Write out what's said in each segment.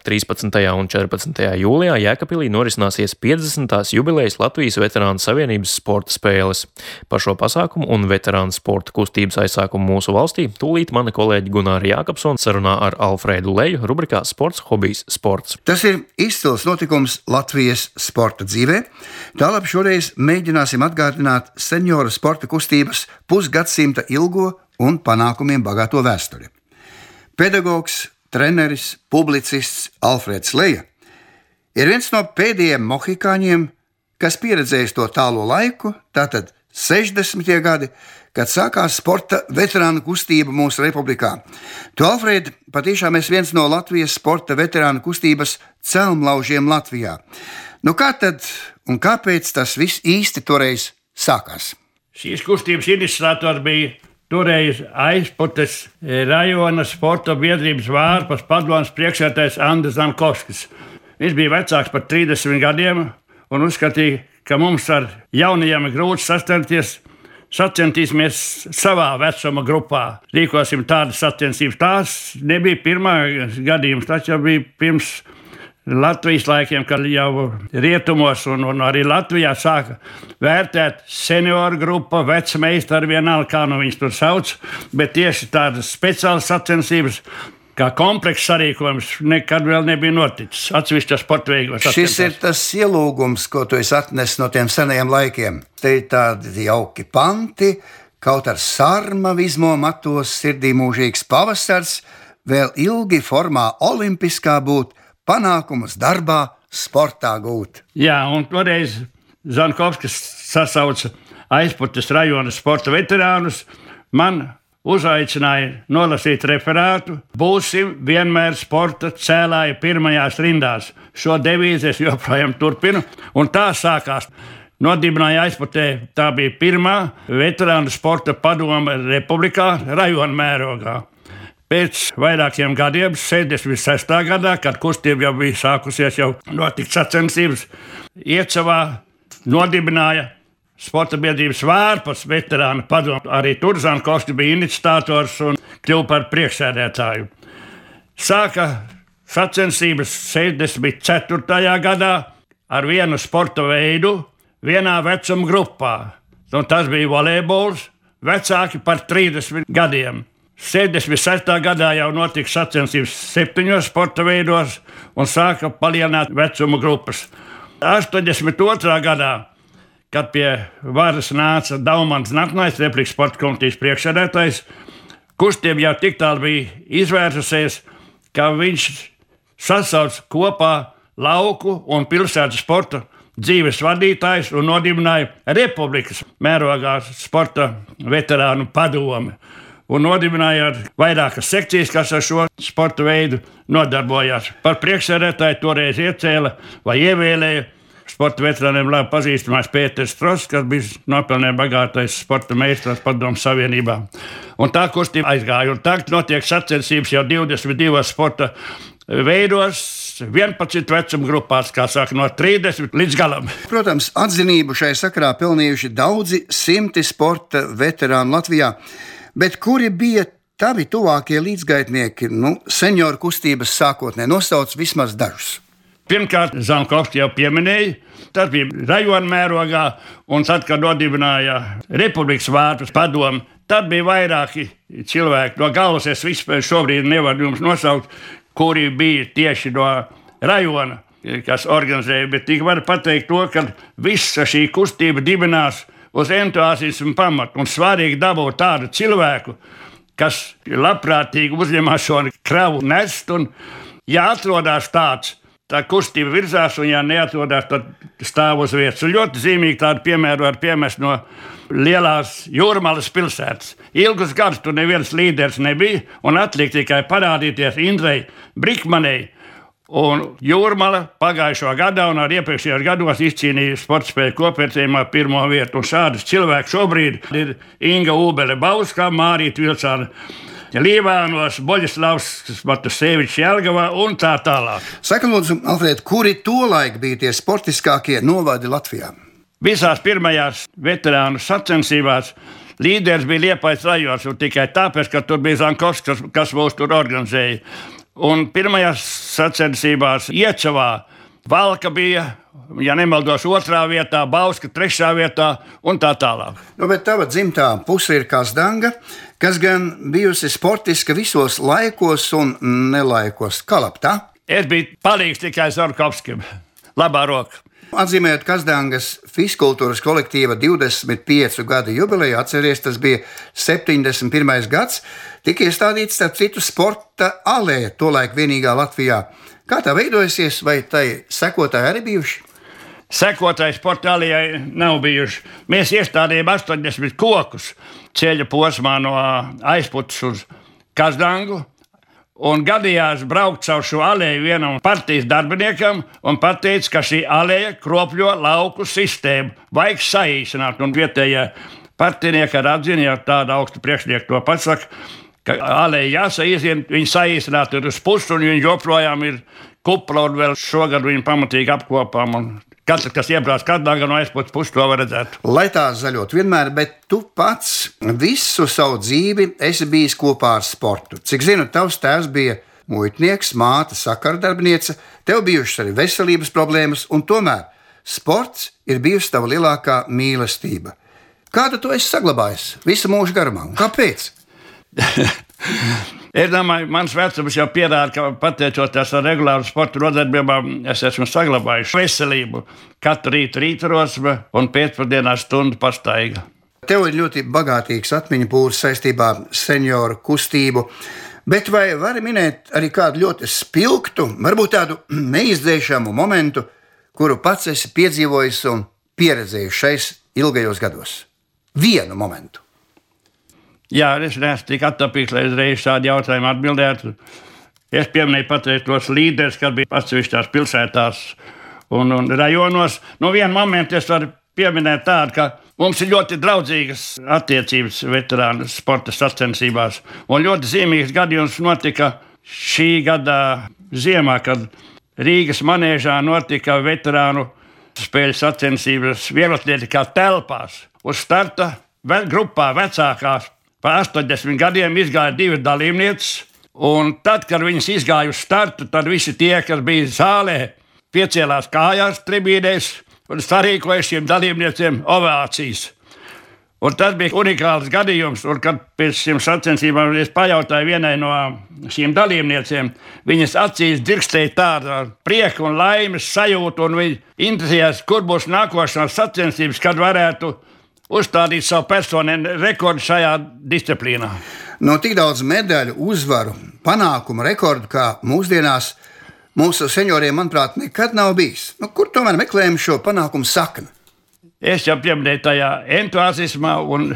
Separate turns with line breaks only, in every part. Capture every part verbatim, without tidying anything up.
trīspadsmitajā un četrpadsmitajā jūlijā Jēkabpilī norisināsies piecdesmitās jubilejas Latvijas Veterānu savienības sporta spēles. Par šo pasākumu un veterānu sporta kustības aizsākumu mūsu valstī tūlīt mana kolēģi Gunāra Jākapsone sarunā ar Alfrēdu Leju rubrikā Sports, hobijs, sports.
Tas ir izcils notikums Latvijas sporta dzīvē. Tālāk šoreiz mēģināsim atgādināt senioru sporta kustības pusgadsimta ilgo un panākumiem bagāto vēsturi. Pedagogs, treneris, publicists Alfrēds Leja ir viens no pēdējiem mohikāņiem, kas pieredzējis to tālo laiku, tātad sešdesmitie gadi, kad sākās sporta veterānu kustība mūsu republikā. Tu, Alfrēd, patiešām esi viens no Latvijas sporta veterānu kustības celmlaužiem Latvijā. Nu kā tad un kāpēc tas viss īsti toreiz sākās?
Šīs kustības iniciators bija toreiz Aizputes rajona sporta biedrības vārpas padomes priekšsēdētājs Andris Zankovskis. Viņš bija vecāks par trīsdesmit gadiem un uzskatīja, ka mums ar jaunajiem ir grūti sastapties. Sacentīsimies savā vecuma grupā. Rīkosim tādas sacensības. Tās nebija pirmā gadījums, tas jau bija pirms Latvijas laikiem, kad jau rietumos un, un arī Latvijā sāka vērtēt senioru grupu, vecmeistari, vienalga, kā nu viņus tur sauc, bet tieši tādas speciālas sacensības, kā komplekss sarīkojums, nekad vēl nebija noticis. Atsevišķos sportveikos.
Šis ir tas ielūgums, ko tu esi atnesis no tiem senajiem laikiem. Te ir tādi jauki panti, kaut ar sarma vizmo matos, sirdī mūžīgs pavasars, vēl ilgi formā olimpiskā būt, panākumus darbā, sportā gūt.
Jā, un toreiz Zankovskis sasauca Aizputes rajona sporta veterānus. Man uzaicināja nolasīt referātu. Būsim vienmēr sporta cēlāji pirmajās rindās. Šo devīzi es joprojām turpinu, un tā sākās. Nodibināja Aizputē, tā bija pirmā veterānu sporta padome republikā rajona mērogā. Pēc vairākiem gadiem, sešdesmit sestā gadā, kad kustība jau bija sākusies, jau notika sacensības, Iecavā nodibināja sporta biedrības vārpas veterānu padomu. Arī tur Zankovskis bija iniciators un kļuva par priekšsēdētāju. Sāka sacensības sešdesmit ceturtajā gadā ar vienu sporta veidu vienā vecuma grupā. Un tas bija volejbols, vecāki par trīsdesmit gadiem. sešdesmit sestā gadā jau notika sacensības septiņos sporta veidos un sāka palielināt vecuma grupas. astoņdesmit otrā gadā, kad pie varas nāca Daumans Natnais, Republikas sporta komitejas priekšsēdētājs, kustība jau tik tālu bija izvērsusies, ka viņš sasauca kopā lauku un pilsētas sporta dzīves vadītājs un nodibināja Republikas mērogā sporta veterānu padomi. Un nodibināja vairākas sekcijas, kas ar šo sporta veidu nodarbojās. Par priekšsēdētāju toreiz iecēla vai ievēlēja sporta veterāniem labi pazīstamais Pēters Stross, kas bija nopelnījis bagātais sporta meistars padomu savienībā. Un tā kustība aizgāja. Un tagad notiek sacensības jau divdesmit divos sporta veidos, vienpadsmit vecuma grupās, kā saka, no trīsdesmit līdz galam.
Protams, atzinību šai sakarā pelnījuši daudzi simti sporta veterānu Latvijā. Bet kuri bija tavi tuvākie līdzgaitnieki, nu, senioru kustības sākotnē? Nosauc vismaz dažus.
Pirmkārt, Zankovskis jau pieminēja, tas bija rajona mērogā, un tad, kad nodibināja Republikas vārtus padomu, tad bija vairāki cilvēki. No galvas es vispār šobrīd nevaru jums nosaukt, kuri bija tieši no rajona, kas organizēja, bet tik var pateikt to, ka visa šī kustība dibinās uz entuziasmu pamatu, un svarīgi dabūt tādu cilvēku, kas labprātīgi uzņemās šo kravu nest, un ja atrodas tāds, tā kustība virzās, un ja neatrodas, tad stāv uz vietas. Un ļoti zīmīgi tādu piemēru var piemest no lielās Jūrmalas pilsētas. Ilgus gadus tur neviens līderis nebija, un atlika tikai parādīties Indrei Brikmanei. Un Jūrmala pagājušo gadā un ar iepriekšējos gados izcīnīja sporta spēļu kopvērtējumā pirmo vietu. Un šādas cilvēki šobrīd ir Inga Ūbele Bauskā, Mārīta Vilcāna Līvānos, Boļislavs Matusevičs Jelgavā un tā tālāk.
Saka, lūdzu, Alfrēd, kuri tolaik bija tie sportiskākie novadi Latvijā?
Visās pirmajās veterānu sacensībās līderis bija Liepājas rajons, un tikai tāpēc, ka tur bija Zankovskis, kas, kas mūs tur organizēja. Un pirmajās sacensībās Iečavā Valka bija, ja nemaldos, otrā vietā, Bauska trešā vietā un tā tālāk.
Nu, bet tava dzimtā puse ir Kazdanga, kas gan bijusi sportiska visos laikos un nelaikos. Kalap, tā?
Es biju palīgs tikai Zankovskim, labā roka.
Atzīmējot Kazdangas fiskultūras kolektīva divdesmit piecu gadu jubileju, atceries, tas bija septiņdesmit pirmais gads, tika iestādīts starp citu sporta alēja, tolaik vienīgā Latvijā. Kā tā veidojusies, vai tai sekotāji arī bijuši?
Sekotāji sporta alējai nav bijuši. Mēs iestādījām astoņdesmit kokus ceļa posmā no Aizputas uz Kazdangu. Un gadījās braukt caur šo alēju vienam partijas darbiniekam un pateica, ka šī alēja kropļo lauku sistēmu. Vajag saīsināt, un vietējie partijnieki ar atzina, ja tāda augsta priekšnieka to pasaka, ka alēja jāsaīsina, viņi saīsināt ir uz pusi, un viņi joprojām ir kupla, un vēl šogad viņi pamatīgi apkopām. Katrs, kas iebrauc Kazdangā no Aizputas puses, to var redzēt.
Lai tā zaļot vienmēr, bet tu pats visu savu dzīvi esi bijis kopā ar sportu. Cik zinu, tavs tēvs bija muitnieks, māte sakardarbniece, tev bijušas arī veselības problēmas, un tomēr sports ir bijusi tava lielākā mīlestība. Kādu tu esi saglabājis visu mūžu garumā, un kāpēc?
Es domāju, mans vecums jau pierāda, ka pateicoties ar regulāru sporta nodarbībām, es esmu saglabājis veselību. Katru rītu rītrosme un pēcpusdienā stundu pastaiga.
Tev ir ļoti bagātīgs atmiņu pūrs saistībā ar senioru kustību, bet vai vari minēt arī kādu ļoti spilgtu, varbūt tādu neizdzēšamu momentu, kuru pats esi piedzīvojis un pieredzējis šais ilgajos gados? Vienu momentu.
Jā, es neesmu tik attapīgs, lai uzreiz šādu jautājumu atbildētu. Es pieminēju pateikt tos līderus, kas bija atsevišķās pilsētās un, un rajonos. Nu, vienu momentu es varu pieminēt tādu, ka mums ir ļoti draudzīgas attiecības veterānu sporta sacensībās. Un ļoti zīmīgs gadījums notika šī gada ziemā, kad Rīgas manēžā notika veterānu spēļu sacensības vieglatlētikā telpās. Uz starta grupā vecākās pa astoņdesmit gadiem izgāja divas dalībnieces, un tad, kad viņas izgāja uz startu, tad visi tie, kas bija zālē, piecēlās kājās tribīnēs un sarīkoja šiem dalībniecēm ovācijas. Un tas bija unikāls gadījums, un kad pēc šiem sacensībām es pajautāju vienai no šīm dalībniecēm, viņas acīs dzirkstēja tāda prieka un laimes sajūta, un viņi interesējās, kur būs nākošās sacensības, kad varētu uzstādīt savu personīgo rekordu šajā disciplīnā.
No tik daudz medaļu, uzvaru, panākumu rekordu, kā mūsdienās mūsu senioriem, manuprāt, nekad nav bijis. Nu, kur tomēr meklējam šo panākumu sakni?
Es jau pieminēju tajā entuziasmā un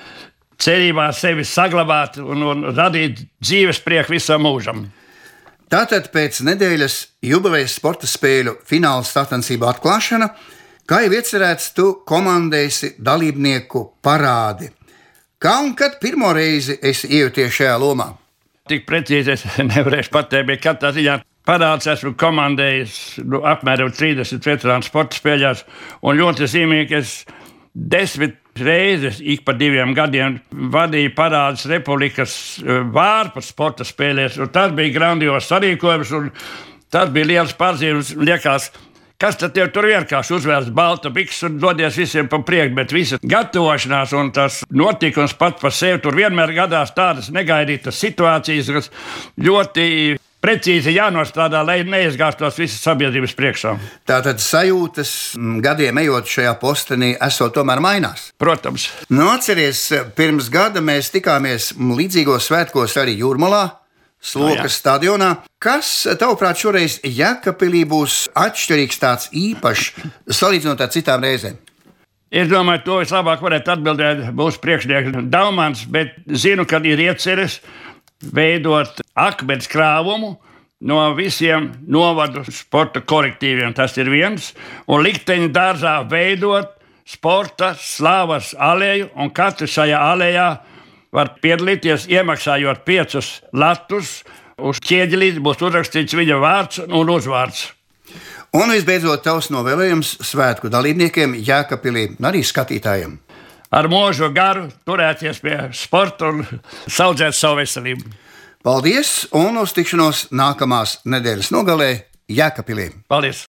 cerībā sevi saglabāt un, un radīt dzīves prieku visam mūžam.
Tātad pēc nedēļas jubilejas sporta spēļu fināla sacensību atklāšana, kā jau iecerēts, tu komandēsi dalībnieku parādi. Kā un kad pirmo reizi esi iejuties šajā lomā?
Tik precīzi es nevarēšu pateikt, bet katrā ziņā parāds esmu komandējis nu, apmēram trīsdesmit veterānu sporta spēļās, un ļoti zīmīgi es desmit reizes ik pa diviem gadiem vadīju parādus Republikas vārpas sporta spēlēs, un tas bija grandios sarīkojums, un tas bija liels pārzīmes, liekas, kas tad tev tur vienkārši uzvērs balta bikses un dodies visiem pa priekšu, bet visa gatavošanās un tas notikums pats par sevi, tur vienmēr gadās tādas negaidītas situācijas, kas ļoti precīzi jānostrādā, lai neizgāstos visas sabiedrības priekšā.
Tātad sajūtas gadiem ejot šajā postenī esot tomēr mainās?
Protams.
Nu, atceries, pirms gada mēs tikāmies līdzīgos svētkos arī Jūrmalā, Slokas no, stadionā. Kas, tavuprāt, šoreiz Jēkabpilī būs atšķirīgs, tāds īpašs, salīdzinot ar citām reizēm?
Es domāju, to vislabāk varētu atbildēt mūsu priekšnieks Daumans, bet zinu, ka ir ieceres veidot akmens krāvumu no visiem novadu sporta kolektīviem. Tas ir viens. Un likteņa dārzā veidot sporta slavas aleju, un katrs šajā alejā var piedalīties, iemaksājot piecus latus. Uz ķieģelītes būs uzrakstīts viņa vārds un uzvārds.
Un visbeidzot, tavs novēlējums svētku dalībniekiem Jēkabpilī un arī skatītājiem.
Ar mūžu garu turēties pie sporta un saudzēt savu veselību.
Paldies un uz tikšanos nākamās nedēļas nogalē Jēkabpilī.
Paldies!